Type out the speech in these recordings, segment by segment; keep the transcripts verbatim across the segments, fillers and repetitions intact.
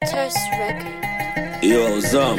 Test record. Yo, Zam.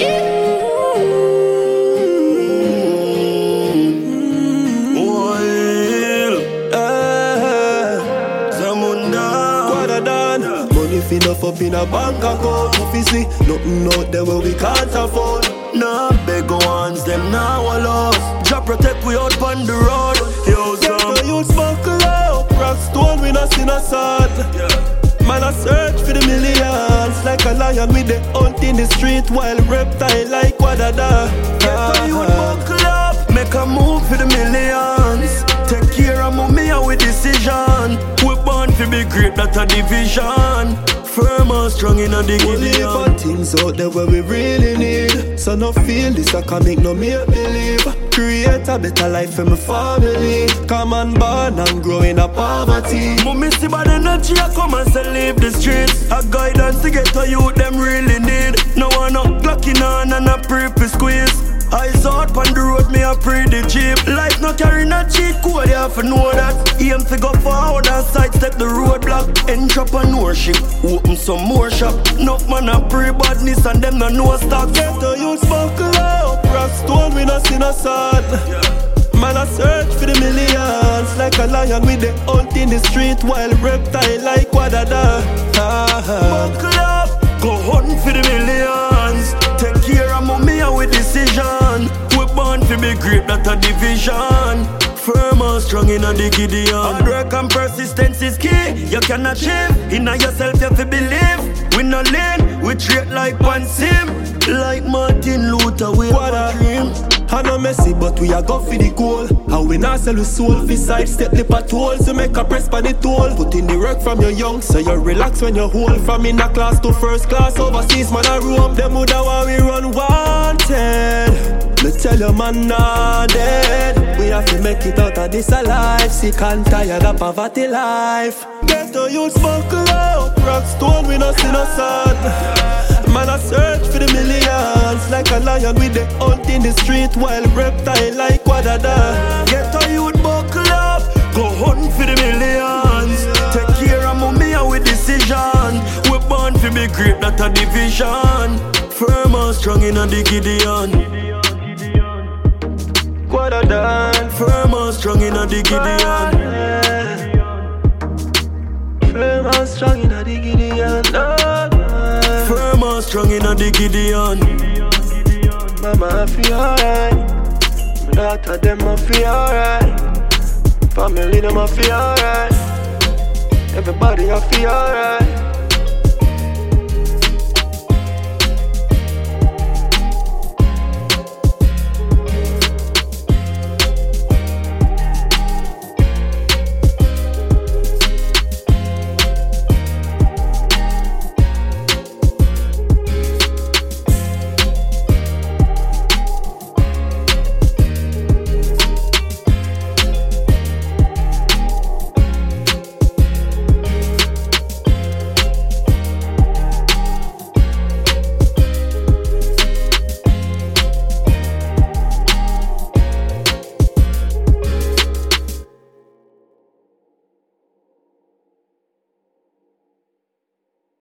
Enough up in a bank account, if you see nothing out there where we can't afford. Nah, beg ones, them now a loss. Jah protect we out on the road. Yo, Get Zam. the youth buckle up, rock stone we not seen a sword. Yeah. Man I search for the millions, like a lion with the hunt in the street, while reptile like Wadada. Get the youth buckle up, make a move for the millions. Take care of mommy and with decision. We born to be great, that a division. Firm and strong in a We live dignity. on things out there where we really need. So no feel this I can make no make believe. Create a better life for my family. Come and born and grow in a poverty. Mommy see bad energy, I come and say leave the streets. A guidance to get to you, them really need. No one no clocking on and a pre-pre squeeze. Eyes out on the road, me a pre the jeep. Life no carrying a cheat code, you have to know that. Aim to go forward and sidestep the roadblock. Entrepreneurship, open some more shop. Enough man a pre badness and them no know stock. Get the youth buckle up, rock stone we not seen a sword. Man I search for the millions, like a lion with the hunt in the street, while reptile like Wadada. Buckle up, go hunt for the millions. Take care of mommy and with decision. We born to be great, that a division. Firm and strong in a the Gideon. Hard work and persistence is key. You can achieve, in yourself you have to believe. We no lean, we treat like one sim. Like Martin Luther, we have a dream. I no messy, but we a go for the goal. And we not sell we soul, fi sidestep the patrols. To make a press pan the toll. Put in the work from your young, so you relax when you hold. From in a class to first class, overseas man a roam. Them woulda want we run wanted. Me tell you man not dead. We have to make it out of this alive. Sick and tired of poverty life. Get the youth buckle up, rock stone we not see no sun. Man I search for the millions, like a lion with the hunt in the street, while reptile like Wadada. Get a youth buckle up, go hunt for the millions. Take care of mommy and with decision. We born to be great, not a division. Firm and strong in a the Gideon. Wadada. Firm and strong in a the Gideon. Firm and strong in a the Gideon. Firm and strong in a the Gideon. Mama I feel alright. My daughter them I feel alright. Family them I feel alright. Everybody I feel alright.